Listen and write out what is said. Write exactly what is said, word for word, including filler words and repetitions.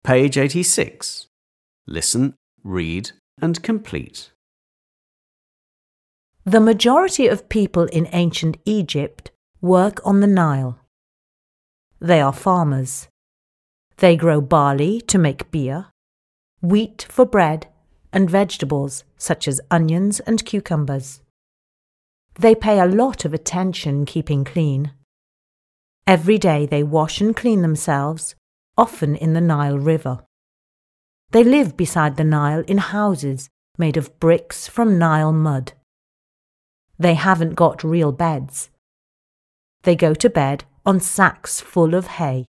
Page eighty-six. Listen, read and complete. The majority of people in ancient Egypt work on the Nile. They are farmers. They grow barley to make beer, wheat for bread, and vegetables such as onions and cucumbers. They pay a lot of attention keeping clean. Every day they wash and clean themselves, often in the Nile River. They live beside the Nile in houses made of bricks from Nile mud. They haven't got real beds. They go to bed on sacks full of hay.